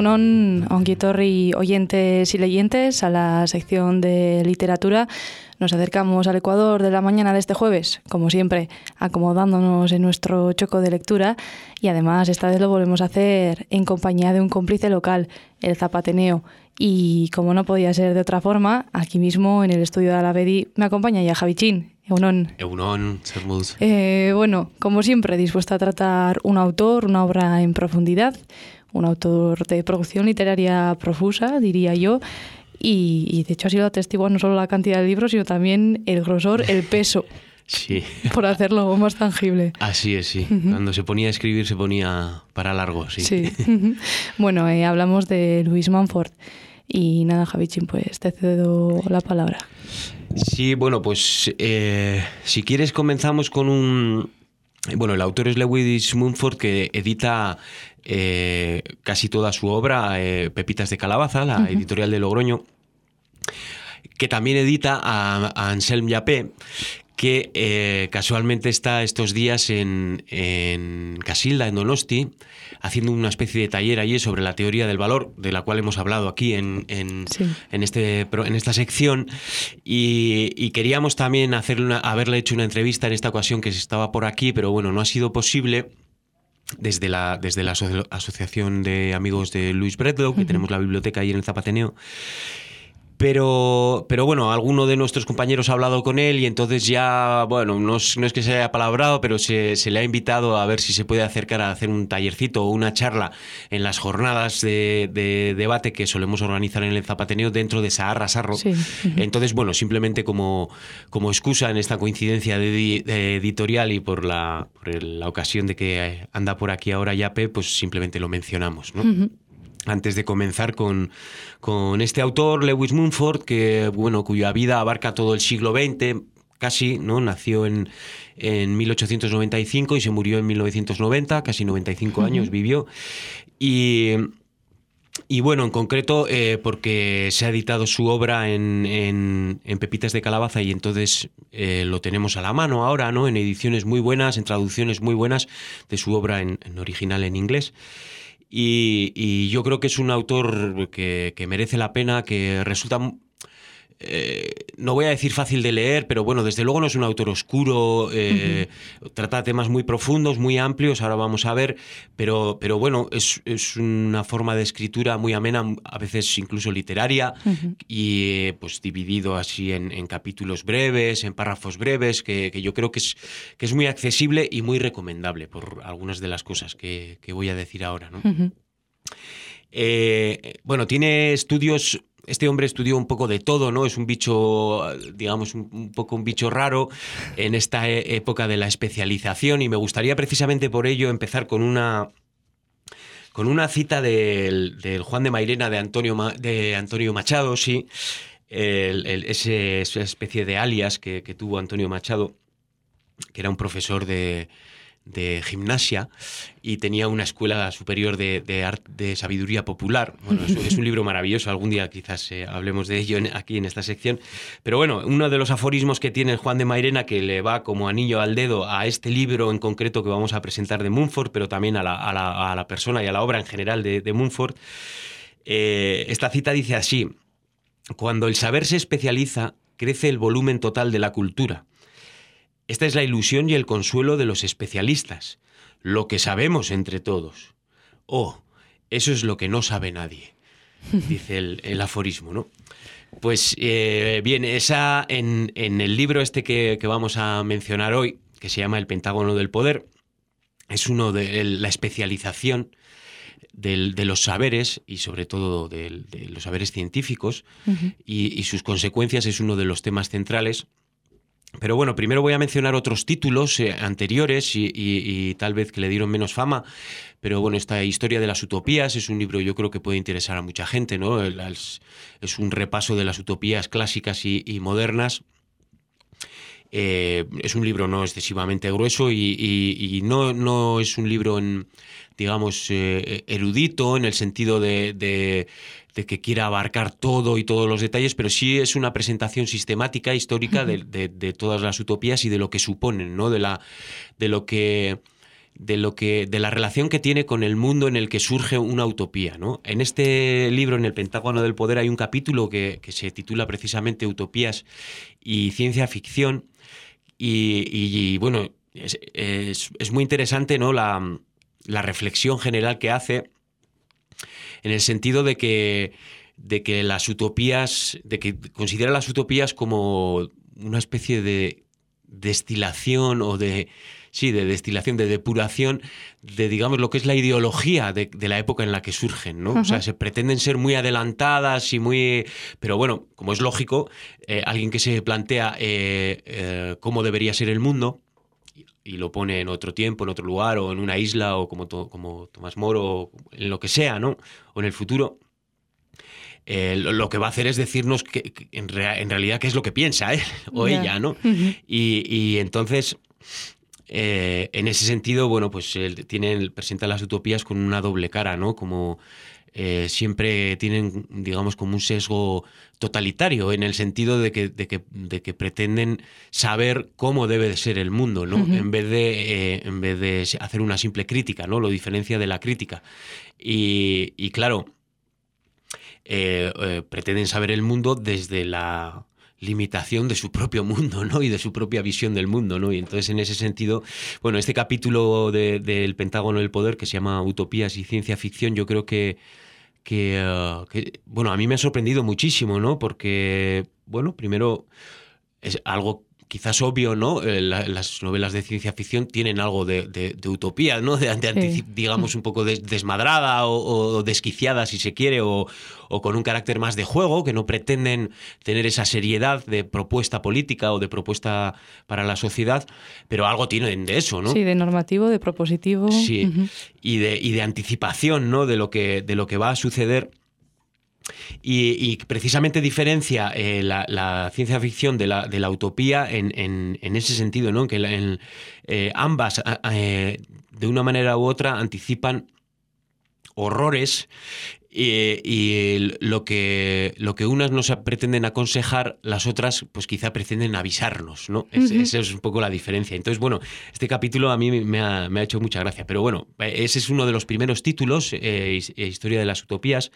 Egunon, ongi etorri oyentes y leyentes a la sección de literatura. Nos acercamos al Ecuador de la mañana de este jueves, como siempre, acomodándonos en nuestro choco de lectura, y además esta vez lo volvemos a hacer en compañía de un cómplice local, el Zapateneo. Y como no podía ser de otra forma, aquí mismo en el estudio de Alavedi me acompaña ya Javichín. Egunon. Egunon, Sermuz. Bueno, como siempre, dispuesta a tratar un autor, una obra en profundidad, un autor de producción literaria profusa, diría yo, y de hecho ha sido atestiguar no solo la cantidad de libros, sino también el grosor, el peso, sí, por hacerlo más tangible. Así es, sí. Cuando se ponía a escribir se ponía para largo, sí. Sí. Bueno, hablamos de Louise Mumford. Y nada, Javichín, pues te cedo la palabra. Sí, bueno, pues si quieres comenzamos con un... Bueno, el autor es Louise Mumford, que edita casi toda su obra, Pepitas de Calabaza, la editorial de Logroño, que también edita a Anselm Japé, que casualmente está estos días en Casilda, en Donosti, haciendo una especie de taller allí sobre la teoría del valor, de la cual hemos hablado aquí en esta sección, y queríamos también haberle hecho una entrevista en esta ocasión, que estaba por aquí, pero bueno, no ha sido posible desde la Asociación de Amigos de Louise Bredlow, que tenemos la biblioteca ahí en el Zapateneo. Pero bueno, alguno de nuestros compañeros ha hablado con él y entonces ya, bueno, no es que se haya palabrado, pero se le ha invitado a ver si se puede acercar a hacer un tallercito o una charla en las jornadas de debate que solemos organizar en el Zapateneo dentro de Saharra Sarro. Sí. Entonces, bueno, simplemente como excusa en esta coincidencia de editorial y por la ocasión de que anda por aquí ahora Yape, pues simplemente lo mencionamos, ¿no? Antes de comenzar con este autor, Louise Mumford, que, bueno, cuya vida abarca todo el siglo XX, casi, ¿no? Nació en 1895 y se murió en 1990, casi 95 años vivió. Y bueno, en concreto, porque se ha editado su obra en Pepitas de Calabaza y entonces lo tenemos a la mano ahora, ¿no? En ediciones muy buenas, en traducciones muy buenas de su obra en original en inglés. Y yo creo que es un autor que merece la pena, que resulta, no voy a decir fácil de leer, pero bueno, desde luego no es un autor oscuro, trata temas muy profundos, muy amplios, ahora vamos a ver, pero bueno, es una forma de escritura muy amena, a veces incluso literaria, y pues dividido así en capítulos breves, en párrafos breves, que yo creo que es muy accesible y muy recomendable por algunas de las cosas que voy a decir ahora, ¿no? Bueno, tiene estudios. Este hombre estudió un poco de todo, ¿no? Es un bicho, digamos, un poco un bicho raro en esta época de la especialización, y me gustaría precisamente por ello empezar con una cita del Juan de Mairena de Antonio Machado, sí, esa especie de alias que tuvo Antonio Machado, que era un profesor de gimnasia y tenía una escuela superior de sabiduría popular. Bueno, es un libro maravilloso, algún día quizás hablemos de ello aquí en esta sección, pero bueno, uno de los aforismos que tiene el Juan de Mairena, que le va como anillo al dedo a este libro en concreto que vamos a presentar de Mumford, pero también a la persona y a la obra en general de Mumford, esta cita dice así: cuando el saber se especializa, crece el volumen total de la cultura. Esta es la ilusión y el consuelo de los especialistas, lo que sabemos entre todos. Oh, eso es lo que no sabe nadie, dice el aforismo, ¿no? Pues bien, esa en el libro este que vamos a mencionar hoy, que se llama El Pentágono del Poder, es uno de la especialización de los saberes y sobre todo de los saberes científicos y sus consecuencias, es uno de los temas centrales. Pero bueno, primero voy a mencionar otros títulos anteriores y tal vez que le dieron menos fama, pero bueno, esta Historia de las Utopías es un libro, yo creo que puede interesar a mucha gente, ¿no? Es un repaso de las utopías clásicas y modernas. Es un libro no excesivamente grueso y no es un libro, digamos, erudito en el sentido de que quiera abarcar todo y todos los detalles, pero sí es una presentación sistemática, histórica de todas las utopías y de lo que suponen, ¿no? De lo que de la relación que tiene con el mundo en el que surge una utopía, ¿no? En este libro, en El Pentágono del Poder, hay un capítulo que se titula precisamente Utopías y ciencia ficción, y bueno, es muy interesante, ¿no? La reflexión general que hace, en el sentido de que las utopías, de que considera las utopías como una especie de destilación o de destilación, de depuración de, digamos, lo que es la ideología de la época en la que surgen, ¿no? O sea, se pretenden ser muy adelantadas y muy... Pero bueno, como es lógico, alguien que se plantea cómo debería ser el mundo y lo pone en otro tiempo, en otro lugar, o en una isla, o como Tomás Moro, o en lo que sea, ¿no? O en el futuro... lo que va a hacer es decirnos que en realidad qué es lo que piensa él o ella, ¿no? Y entonces, en ese sentido, bueno, pues él presenta las utopías con una doble cara, ¿no? Como siempre tienen, digamos, como un sesgo totalitario, en el sentido de que pretenden saber cómo debe de ser el mundo, ¿no? En vez de hacer una simple crítica, ¿no? Lo diferencia de la crítica. Y claro, pretenden saber el mundo desde la limitación de su propio mundo, ¿no? Y de su propia visión del mundo, ¿no? Y entonces, en ese sentido, bueno, este capítulo del Pentágono del Poder, que se llama Utopías y ciencia ficción, yo creo que bueno, a mí me ha sorprendido muchísimo, ¿no? Porque, bueno, primero es algo quizás obvio, ¿no? Las novelas de ciencia ficción tienen algo de utopía, ¿no? Digamos, un poco desmadrada o desquiciada, si se quiere, o con un carácter más de juego, que no pretenden tener esa seriedad de propuesta política o de propuesta para la sociedad, pero algo tienen de eso, ¿no? Sí, de normativo, de propositivo. Sí, y de anticipación, ¿no? De lo que va a suceder. Y precisamente diferencia la ciencia ficción de la utopía en ese sentido, ¿no? Que ambas, de una manera u otra, anticipan horrores y lo que unas nos pretenden aconsejar, las otras pues quizá pretenden avisarnos, ¿no? Esa es un poco la diferencia. Entonces, bueno, este capítulo a mí me ha hecho mucha gracia, pero bueno, ese es uno de los primeros títulos, Historia de las Utopías.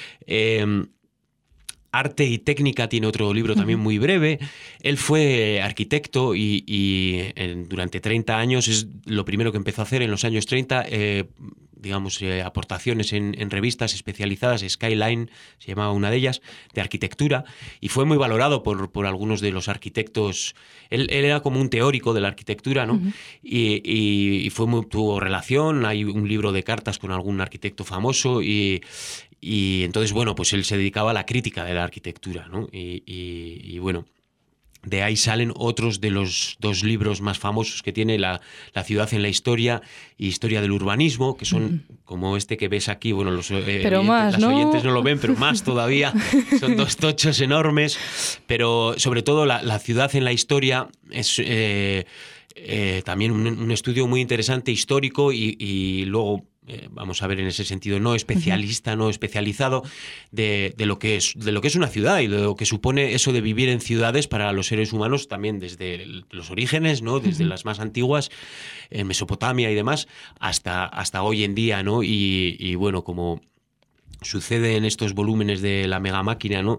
Arte y técnica tiene otro libro también muy breve. Él fue arquitecto y durante 30 años es lo primero que empezó a hacer en los años 30, digamos, aportaciones en revistas especializadas. Skyline se llamaba una de ellas, de arquitectura, y fue muy valorado por algunos de los arquitectos. Él era como un teórico de la arquitectura, ¿no? Y tuvo relación. Hay un libro de cartas con algún arquitecto famoso y entonces, bueno, pues él se dedicaba a la crítica de la arquitectura, ¿no? Y bueno, de ahí salen otros de los dos libros más famosos que tiene, La ciudad en la historia y Historia del urbanismo, que son como este que ves aquí. Bueno, las oyentes no lo ven, pero más todavía. Son dos tochos enormes, pero sobre todo la ciudad en la historia es... también un estudio muy interesante, histórico, y luego vamos a ver en ese sentido no especialista, no especializado, de lo que es una ciudad y de lo que supone eso de vivir en ciudades para los seres humanos, también desde los orígenes, ¿no? Desde las más antiguas, en Mesopotamia y demás, hasta hoy en día, ¿no? Y bueno, como sucede en estos volúmenes de La Mega Máquina, ¿no?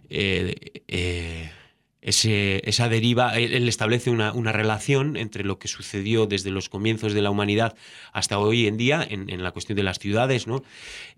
Esa deriva, él establece una relación entre lo que sucedió desde los comienzos de la humanidad hasta hoy en día en la cuestión de las ciudades, ¿no?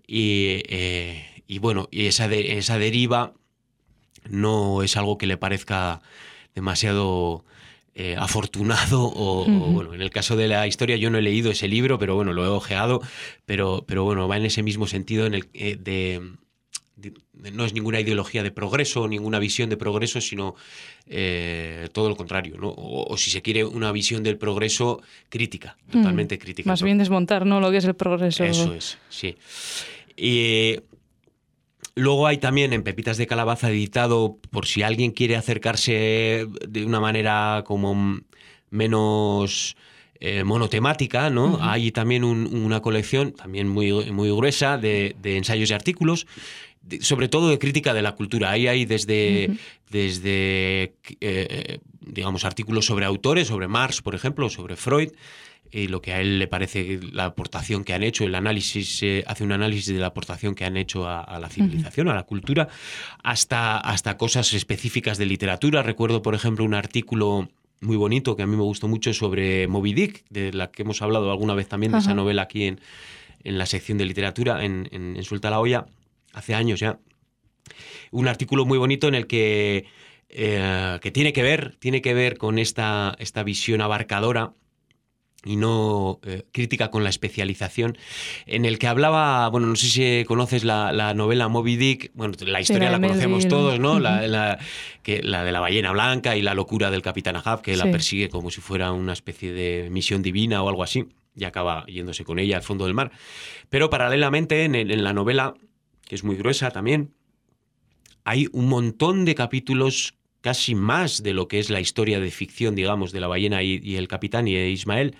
Y bueno, y esa deriva no es algo que le parezca demasiado afortunado o bueno, en el caso de la historia yo no he leído ese libro, pero bueno, lo he ojeado, pero bueno, va en ese mismo sentido en el no es ninguna ideología de progreso, ninguna visión de progreso, sino todo lo contrario, ¿no? O si se quiere, una visión del progreso crítica, totalmente crítica. Más bien desmontar, ¿no?, lo que es el progreso. Eso es, sí. Y luego hay también en Pepitas de Calabaza, editado, por si alguien quiere acercarse de una manera como menos... monotemática, ¿no? Hay también una colección también muy, muy gruesa de ensayos y artículos, sobre todo de crítica de la cultura. Ahí hay desde digamos, artículos sobre autores, sobre Marx, por ejemplo, sobre Freud, y lo que a él le parece la aportación que han hecho, el análisis, hace un análisis de la aportación que han hecho a la civilización, a la cultura, hasta cosas específicas de literatura. Recuerdo, por ejemplo, un artículo muy bonito que a mí me gustó mucho sobre Moby Dick, de la que hemos hablado alguna vez también, de esa novela aquí en la sección de literatura, en Suelta la Olla, hace años ya. Un artículo muy bonito en el que tiene que ver con esta visión abarcadora y no crítica con la especialización, en el que hablaba, bueno, no sé si conoces la novela Moby Dick, bueno, la historia la conocemos todos, ¿no? La de la ballena blanca y la locura del capitán Ahab, que la persigue como si fuera una especie de misión divina o algo así, y acaba yéndose con ella al fondo del mar. Pero paralelamente en la novela, que es muy gruesa también, hay un montón de capítulos, casi más de lo que es la historia de ficción, digamos, de la ballena y el capitán y Ismael,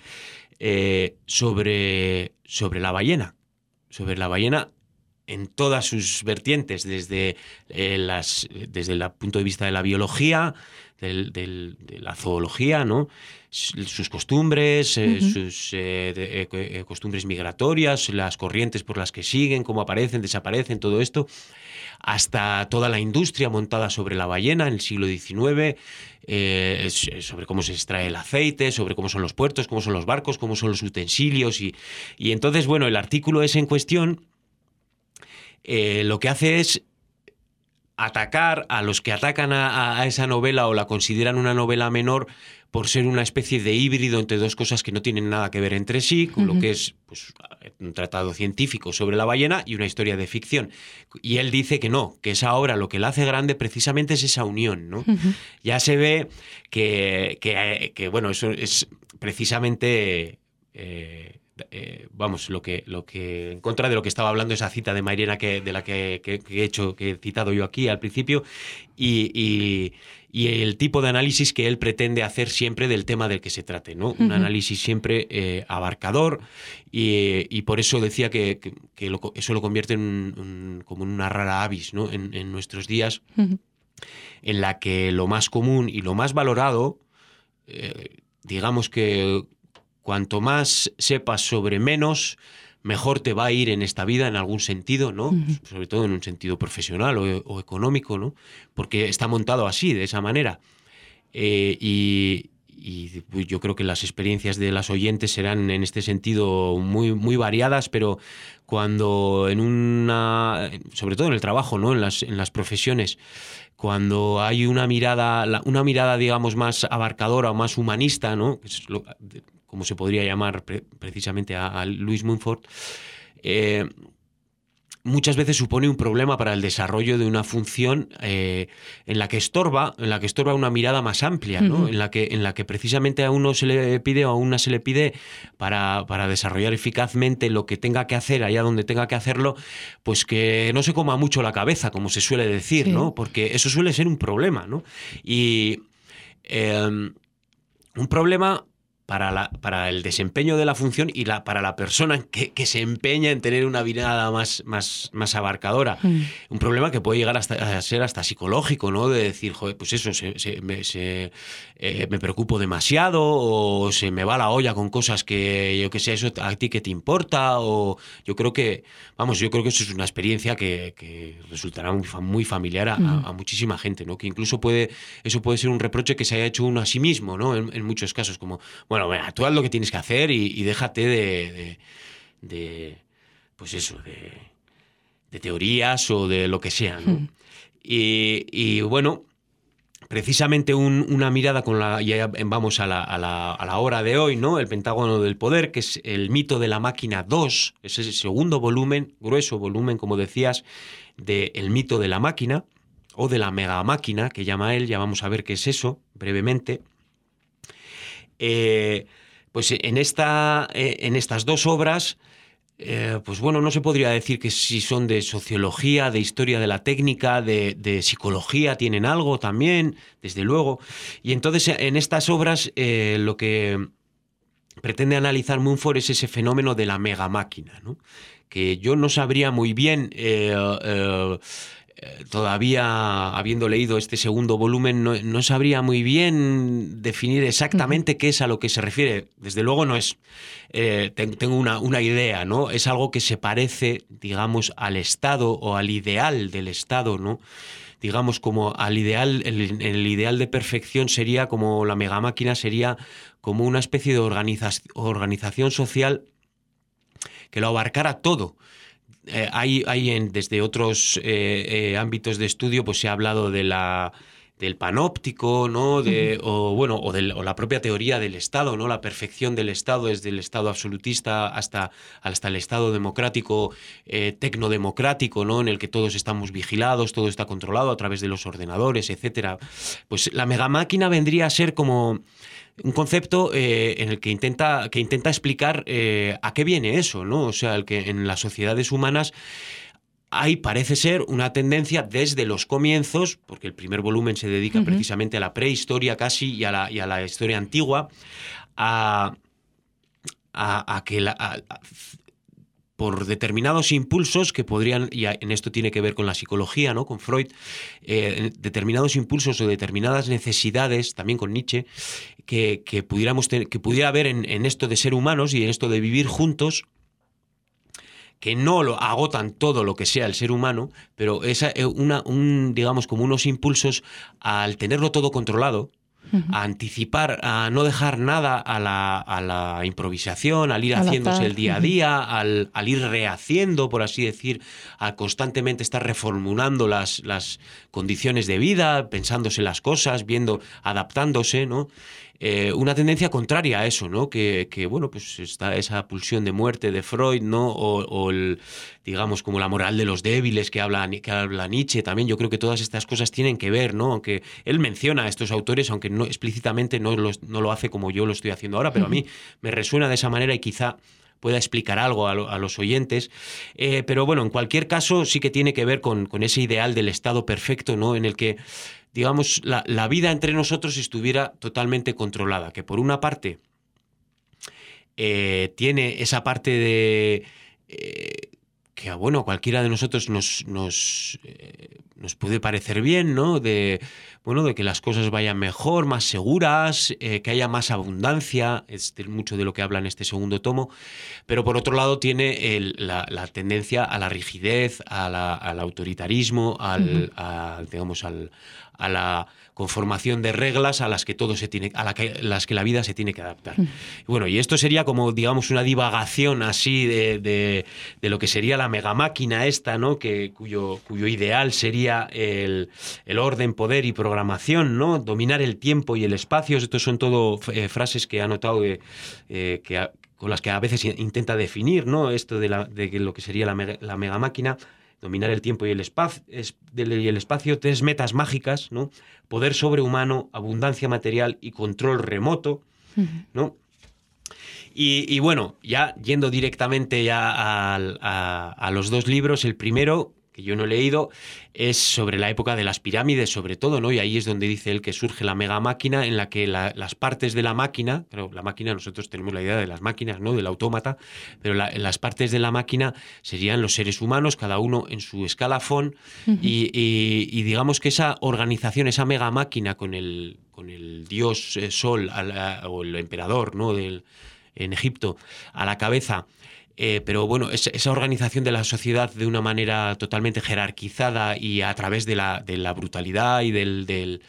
sobre la ballena. Sobre la ballena en todas sus vertientes, desde el punto de vista de la biología, de la zoología, ¿no? Sus costumbres, sus costumbres migratorias, las corrientes por las que siguen, cómo aparecen, desaparecen, todo esto, hasta toda la industria montada sobre la ballena en el siglo XIX, sobre cómo se extrae el aceite, sobre cómo son los puertos, cómo son los barcos, cómo son los utensilios. Y entonces, bueno, el artículo ese en cuestión lo que hace es atacar a los que atacan a esa novela o la consideran una novela menor por ser una especie de híbrido entre dos cosas que no tienen nada que ver entre sí, con lo que es pues, un tratado científico sobre la ballena y una historia de ficción. Y él dice que no, que esa obra lo que la hace grande precisamente es esa unión, ¿no? Ya se ve que bueno, eso es precisamente... vamos, lo que en contra de lo que estaba hablando esa cita de Mairena de la que he citado yo aquí al principio, y el tipo de análisis que él pretende hacer siempre del tema del que se trate, ¿no? Un análisis siempre abarcador, y por eso decía que eso lo convierte como en una rara avis, ¿no? En nuestros días, en la que lo más común y lo más valorado, digamos que cuanto más sepas sobre menos, mejor te va a ir en esta vida en algún sentido, ¿no? Sobre todo en un sentido profesional o económico, ¿no? Porque está montado así, de esa manera. Y yo creo que las experiencias de las oyentes serán en este sentido muy, muy variadas, pero cuando sobre todo en el trabajo, ¿no? En las profesiones, cuando hay una mirada, digamos, más abarcadora o más humanista, ¿no? Que es como se podría llamar precisamente a Luis Mumford, muchas veces supone un problema para el desarrollo de una función en la que estorba una mirada más amplia, ¿no? En la que precisamente a uno se le pide o a una se le pide para desarrollar eficazmente lo que tenga que hacer allá donde tenga que hacerlo, pues que no se coma mucho la cabeza, como se suele decir, sí, ¿no? Porque eso suele ser un problema, ¿no? Y un problema para el desempeño de la función y para la persona que se empeña en tener una mirada más abarcadora. Un problema que puede llegar a ser hasta psicológico, ¿no? De decir, joder, pues eso, me preocupo demasiado, o se me va la olla con cosas que, yo qué sé, eso a ti que te importa, o yo creo que eso es una experiencia que resultará muy familiar a muchísima gente, ¿no? Que incluso eso puede ser un reproche que se haya hecho uno a sí mismo, ¿no? En muchos casos, como, bueno, mira, tú haz lo que tienes que hacer y déjate pues eso, de teorías o de lo que sea, ¿no? Y bueno, precisamente una mirada ya vamos a la hora de hoy, ¿no? El Pentágono del Poder, que es el mito de la máquina 2, es el segundo volumen, grueso volumen, como decías, del mito de la máquina, o de la mega máquina, que llama él. Ya vamos a ver qué es eso, brevemente. Pues en estas dos obras, pues bueno, no se podría decir que si son de sociología, de historia de la técnica, de psicología, tienen algo también, desde luego. Y entonces en estas obras lo que pretende analizar Mumford es ese fenómeno de la mega máquina, ¿no? Que yo no sabría muy bien todavía, habiendo leído este segundo volumen, no sabría muy bien definir exactamente qué es a lo que se refiere. Desde luego no es... tengo una idea, ¿no? Es algo que se parece, digamos, al Estado o al ideal del Estado, ¿no? Digamos, como al ideal, el ideal de perfección sería como la megamáquina, sería como una especie de organización social que lo abarcara todo. Desde otros ámbitos de estudio pues se ha hablado del panóptico, ¿no? O la propia teoría del Estado, ¿no? La perfección del Estado, desde el Estado absolutista hasta el Estado democrático, tecnodemocrático, ¿no? En el que todos estamos vigilados, todo está controlado a través de los ordenadores, etcétera. Pues la megamáquina vendría a ser como un concepto en el que intenta explicar a qué viene eso, ¿no? O sea, el que en las sociedades humanas hay, parece ser, una tendencia desde los comienzos, porque el primer volumen se dedica precisamente a la prehistoria casi y a la historia antigua, a que por determinados impulsos que podrían, y en esto tiene que ver con la psicología, ¿no? Con Freud, determinados impulsos o determinadas necesidades, también con Nietzsche, que pudiera haber en esto de ser humanos y en esto de vivir juntos, que no lo agotan todo lo que sea el ser humano, pero digamos, como unos impulsos al tenerlo todo controlado, a anticipar, a no dejar nada a la improvisación, al ir haciéndose el día a día, al ir rehaciendo, por así decir, a constantemente estar reformulando las condiciones de vida, pensándose las cosas, adaptándose, ¿no? Una tendencia contraria a eso, ¿no? Que bueno, pues está esa pulsión de muerte de Freud, ¿no? Digamos, como la moral de los débiles que habla Nietzsche también. Yo creo que todas estas cosas tienen que ver, ¿no? Aunque él menciona a estos autores, aunque no explícitamente no lo hace como yo lo estoy haciendo ahora, pero a mí me resuena de esa manera y quizá pueda explicar algo a los oyentes. Pero bueno, en cualquier caso sí que tiene que ver con ese ideal del Estado perfecto, ¿no? En el que, digamos, la vida entre nosotros estuviera totalmente controlada, que por una parte tiene esa parte de que, bueno, a cualquiera de nosotros nos puede parecer bien, ¿no? De que las cosas vayan mejor, más seguras, que haya más abundancia, es mucho de lo que habla en este segundo tomo, pero por otro lado tiene la tendencia a la rigidez, al autoritarismo, digamos, a la conformación de reglas a las que las que la vida se tiene que adaptar. Bueno, y esto sería como, digamos, una divagación así de lo que sería la megamáquina esta, ¿no? Cuyo ideal sería el orden, poder y programación, ¿no? Dominar el tiempo y el espacio. Estos son todo frases que ha notado con las que a veces intenta definir, ¿no? Esto de lo que sería la megamáquina. Dominar el tiempo y el espacio, 3 metas mágicas, ¿no? Poder sobrehumano, abundancia material y control remoto, ¿no? Y bueno, ya yendo directamente ya a los dos libros, el primero, que yo no he leído, es sobre la época de las pirámides, sobre todo, ¿no? Y ahí es donde dice él que surge la megamáquina, en la que las partes de la máquina, pero la máquina, nosotros tenemos la idea de las máquinas, ¿no? Del autómata, pero las partes de la máquina serían los seres humanos, cada uno en su escalafón, y digamos que esa organización, esa megamáquina con el dios Sol o el emperador, ¿no? En Egipto, a la cabeza. Pero bueno, esa organización de la sociedad de una manera totalmente jerarquizada y a través de la brutalidad y del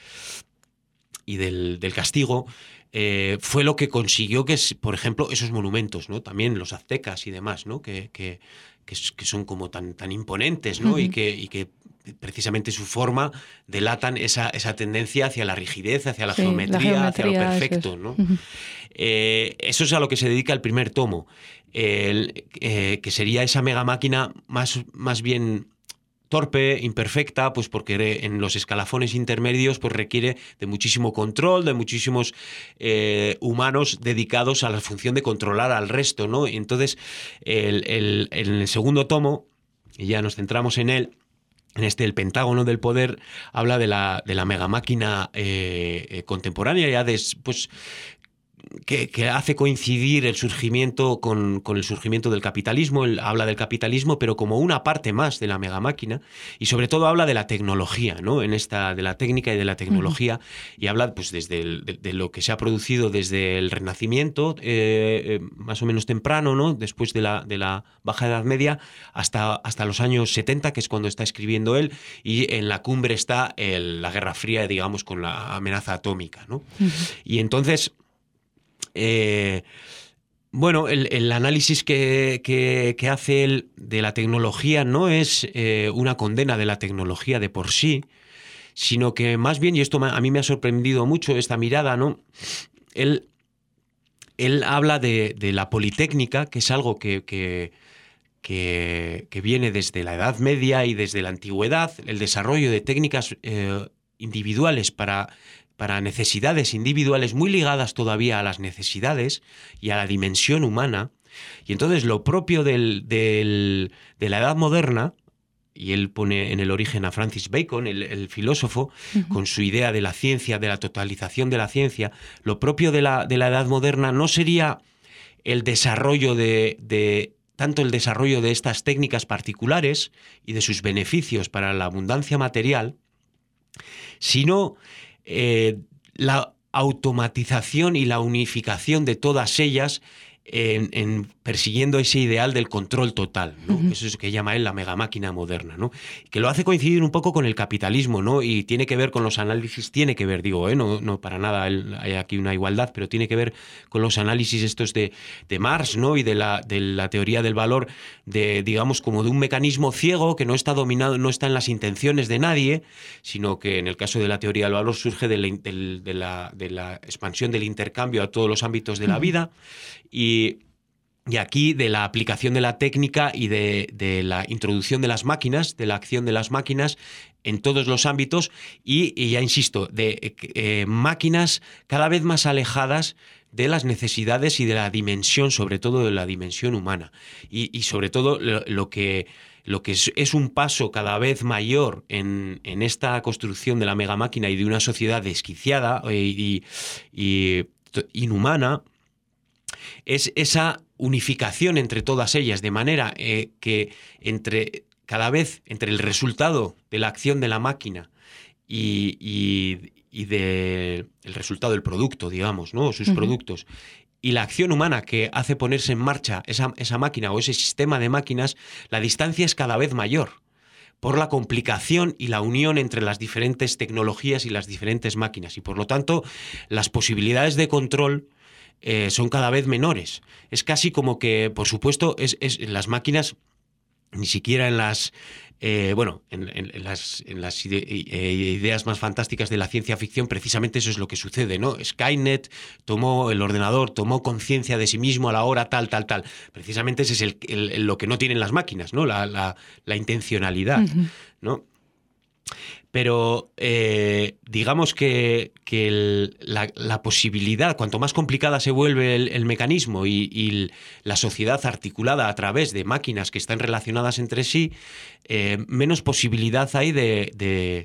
castigo, fue lo que consiguió que, por ejemplo, esos monumentos, ¿no? También los aztecas y demás, ¿no? Que son como tan imponentes, ¿no? Y que precisamente su forma delatan esa tendencia hacia la rigidez, hacia la geometría, hacia lo perfecto, ¿no? Eso es a lo que se dedica el primer tomo, que sería esa megamáquina más bien torpe, imperfecta, pues porque en los escalafones intermedios pues requiere de muchísimo control, de muchísimos humanos dedicados a la función de controlar al resto, ¿no? Y entonces, en el segundo tomo, y ya nos centramos en él, el Pentágono del Poder, habla de la megamáquina contemporánea, ya después, que hace coincidir el surgimiento con el surgimiento del capitalismo. Él habla del capitalismo, pero como una parte más de la megamáquina, y sobre todo habla de la tecnología, ¿no? De la técnica y de la tecnología, y habla pues de lo que se ha producido desde el Renacimiento, más o menos temprano, ¿no? Después de la Baja Edad Media, hasta los años 70, que es cuando está escribiendo él, y en la cumbre está la Guerra Fría, digamos, con la amenaza atómica, ¿no? Y entonces, bueno, el análisis que hace él de la tecnología no es una condena de la tecnología de por sí, sino que más bien, y esto a mí me ha sorprendido mucho esta mirada, ¿no? Él habla de la politécnica, que es algo que viene desde la Edad Media y desde la Antigüedad, el desarrollo de técnicas individuales para necesidades individuales muy ligadas todavía a las necesidades y a la dimensión humana. Y entonces lo propio de la Edad Moderna, y él pone en el origen a Francis Bacon, el filósofo, con su idea de la ciencia, de la totalización de la ciencia, lo propio de la Edad Moderna no sería el desarrollo tanto el desarrollo de estas técnicas particulares y de sus beneficios para la abundancia material, sino la automatización y la unificación de todas ellas en persiguiendo ese ideal del control total, ¿no? Eso es lo que llama él la megamáquina moderna, ¿no? Que lo hace coincidir un poco con el capitalismo, ¿no? Y tiene que ver con los análisis, no para nada hay aquí una igualdad, pero tiene que ver con los análisis estos de Marx, ¿no? Y de la teoría del valor, digamos, como de un mecanismo ciego que no está dominado, no está en las intenciones de nadie, sino que en el caso de la teoría del valor surge de la expansión del intercambio a todos los ámbitos de la vida, y aquí de la aplicación de la técnica y de la introducción de las máquinas, de la acción de las máquinas en todos los ámbitos, y ya insisto, de máquinas cada vez más alejadas de las necesidades y de la dimensión, sobre todo de la dimensión humana. Y sobre todo lo que es un paso cada vez mayor en esta construcción de la megamáquina y de una sociedad desquiciada y inhumana, es esa unificación entre todas ellas, de manera que cada vez entre el resultado de la acción de la máquina y del resultado del producto, digamos, ¿no? Sus productos, y la acción humana que hace ponerse en marcha esa máquina o ese sistema de máquinas, la distancia es cada vez mayor por la complicación y la unión entre las diferentes tecnologías y las diferentes máquinas, y por lo tanto las posibilidades de control son cada vez menores. Es casi como que, por supuesto, las máquinas, ni siquiera en las ideas más fantásticas de la ciencia ficción, precisamente eso es lo que sucede, ¿no? Skynet el ordenador tomó conciencia de sí mismo a la hora tal. Precisamente ese es lo que no tienen las máquinas, ¿no? La intencionalidad, ¿no? Pero digamos que la posibilidad, cuanto más complicada se vuelve el mecanismo y la sociedad articulada a través de máquinas que están relacionadas entre sí, menos posibilidad hay de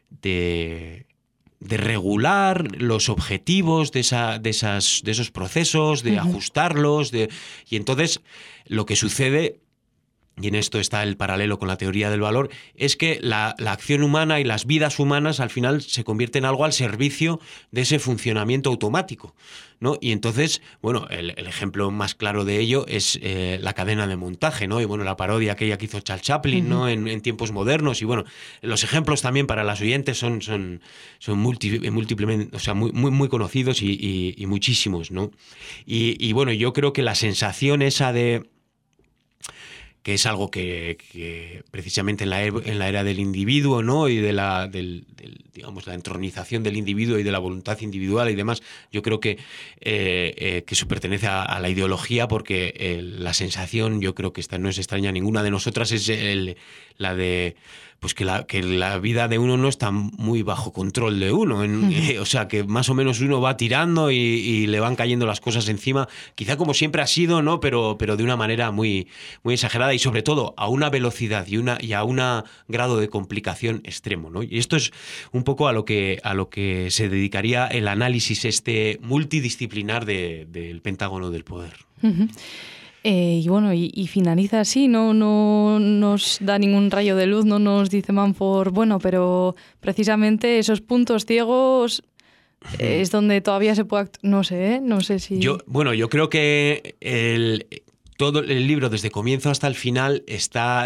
regular los objetivos de esos procesos, de ajustarlos, y entonces lo que sucede, y en esto está el paralelo con la teoría del valor, es que la acción humana y las vidas humanas al final se convierten en algo al servicio de ese funcionamiento automático, ¿no? Y entonces, bueno, el ejemplo más claro de ello es la cadena de montaje, ¿no? Y bueno, la parodia aquella que hizo Charles Chaplin, ¿no? En tiempos modernos. Y bueno, los ejemplos también para las oyentes son múltiplemente, o sea, muy conocidos y muchísimos, ¿no? Y bueno, yo creo que la sensación esa que es algo que precisamente en la era del individuo, ¿no? Y digamos, la entronización del individuo y de la voluntad individual y demás, yo creo que eso pertenece a la ideología, porque la sensación, yo creo que esta no es extraña a ninguna de nosotras, es la de pues que la vida de uno no está muy bajo control de uno, o sea, que más o menos uno va tirando y le van cayendo las cosas encima, quizá como siempre ha sido, ¿no? Pero de una manera muy, muy exagerada, y sobre todo a una velocidad y a un grado de complicación extremo, ¿no? Y esto es un poco a lo que se dedicaría el análisis multidisciplinar del Pentágono del poder. Uh-huh. Y bueno, y finaliza así, no nos da ningún rayo de luz, no nos dice Manford, bueno, pero precisamente esos puntos ciegos es donde todavía se puede no sé si... Yo creo que todo el libro, desde comienzo hasta el final, está...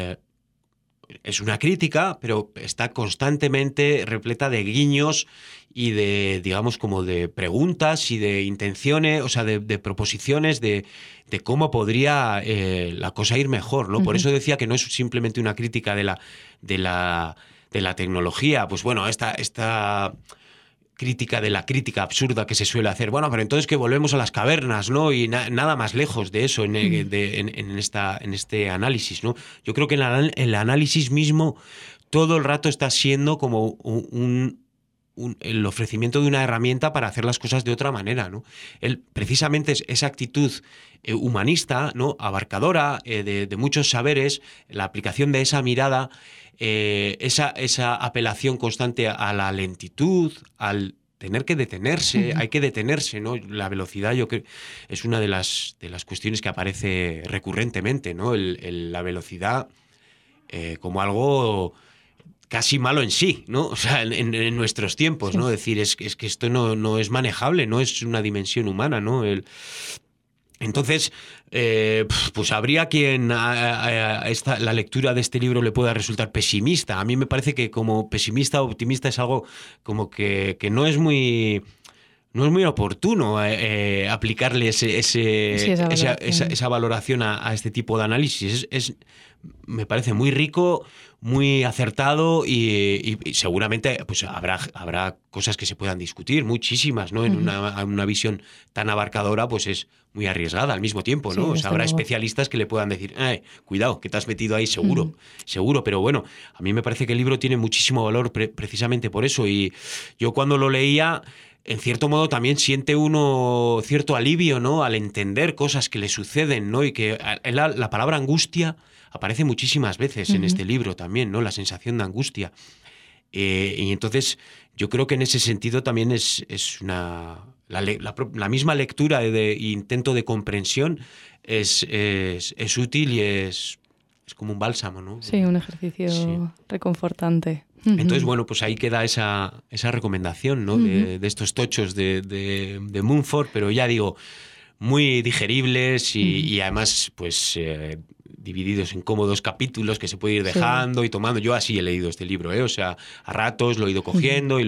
es una crítica, pero está constantemente repleta de guiños y de, digamos, como de preguntas y de intenciones, o sea, de proposiciones de cómo podría la cosa ir mejor, ¿no? Uh-huh. Por eso decía que no es simplemente una crítica de la tecnología. Pues bueno, esta crítica de la crítica absurda que se suele hacer. Bueno, pero entonces que volvemos a las cavernas, ¿no? Y nada más lejos de eso en este análisis, ¿no? Yo creo que el análisis mismo todo el rato está siendo como el ofrecimiento de una herramienta para hacer las cosas de otra manera, ¿no? Precisamente esa actitud humanista, ¿no? Abarcadora de muchos saberes, la aplicación de esa mirada, esa apelación constante a la lentitud, al tener que detenerse, hay que detenerse, ¿no? La velocidad, yo creo, es una de las cuestiones que aparece recurrentemente, ¿no? La velocidad como algo casi malo en sí, ¿no? O sea, en nuestros tiempos, ¿no? Es decir, es que esto no es manejable, no es una dimensión humana, ¿no? Entonces, pues habría quien la lectura de este libro le pueda resultar pesimista. A mí me parece que como pesimista o optimista es algo como que no es muy oportuno aplicarle esa valoración a este tipo de análisis. Me parece muy rico, muy acertado y seguramente pues habrá cosas que se puedan discutir, muchísimas, ¿no? En una visión tan abarcadora, pues es muy arriesgada al mismo tiempo, ¿no? Sí, o sea, habrá especialistas que le puedan decir, cuidado, que te has metido ahí seguro, pero bueno, a mí me parece que el libro tiene muchísimo valor precisamente por eso, y yo cuando lo leía, en cierto modo también siente uno cierto alivio, ¿no? Al entender cosas que le suceden, ¿no? Y que la palabra angustia aparece muchísimas veces en este libro también, ¿no? La sensación de angustia. Y entonces yo creo que en ese sentido también es la misma lectura de intento de comprensión es útil y es como un bálsamo, ¿no? Sí, un ejercicio reconfortante. Entonces, bueno, pues ahí queda esa recomendación, ¿no? De estos tochos de Manford, pero ya digo, muy digeribles y además, pues divididos en cómodos capítulos que se puede ir dejando y tomando. Yo así he leído este libro, o sea, a ratos lo he ido cogiendo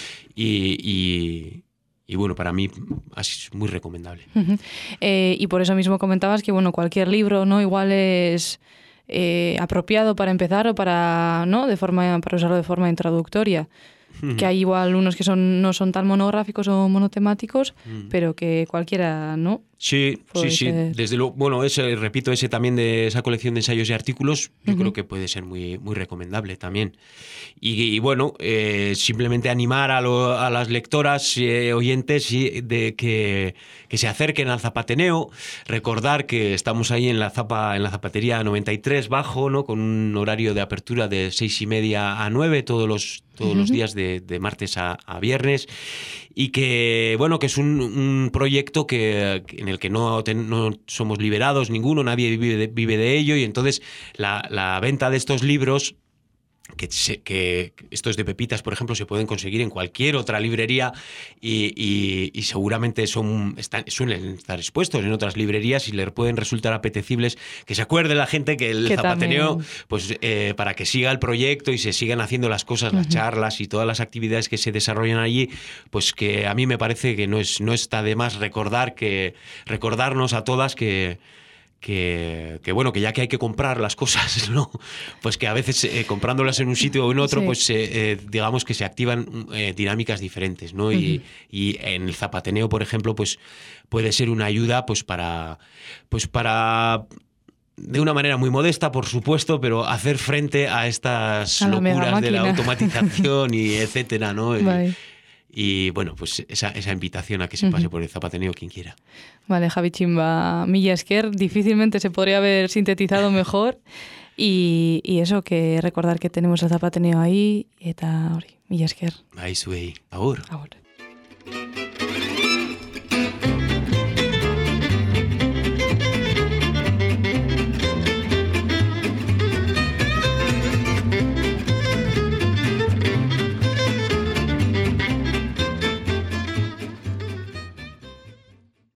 y bueno, para mí así es muy recomendable. Y por eso mismo comentabas que, bueno, cualquier libro, ¿no? Igual es apropiado para empezar o para usarlo de forma introductoria. Que hay igual unos que no son tan monográficos o monotemáticos, pero que cualquiera, ¿no? Sí. Desde luego, bueno, repito, ese también de esa colección de ensayos y artículos, yo creo que puede ser muy, muy recomendable también. Y bueno, simplemente animar a las lectoras, oyentes, de que se acerquen al Zapateneo, recordar que estamos ahí en la zapatería 93 bajo, ¿no? Con un horario de apertura de 6:30 a 9 todos los días de martes a viernes, y que bueno, que es un proyecto en el que no somos liberados ninguno, nadie vive de ello, y entonces la venta de estos libros, que estos de Pepitas, por ejemplo, se pueden conseguir en cualquier otra librería y seguramente suelen estar expuestos en otras librerías y les pueden resultar apetecibles. Que se acuerde la gente que el Zapateneo, pues para que siga el proyecto y se sigan haciendo las cosas, las charlas y todas las actividades que se desarrollan allí, pues que a mí me parece que no está de más recordarnos a todas que bueno, que ya que hay que comprar las cosas, ¿no? Pues que a veces comprándolas en un sitio o en otro, pues digamos que se activan dinámicas diferentes, ¿no? Y en el Zapateneo, por ejemplo, pues puede ser una ayuda pues para de una manera muy modesta, por supuesto, pero hacer frente a estas locuras de la automatización y etcétera, ¿no? Y bueno, pues esa invitación a que se pase por el Zapateneo quien quiera. Vale, Javi Chimba, mila esker, difícilmente se podría haber sintetizado mejor. Y eso, que recordar que tenemos el Zapateneo ahí, eta hori, mila esker. Bai, zuei. Agur. Agur.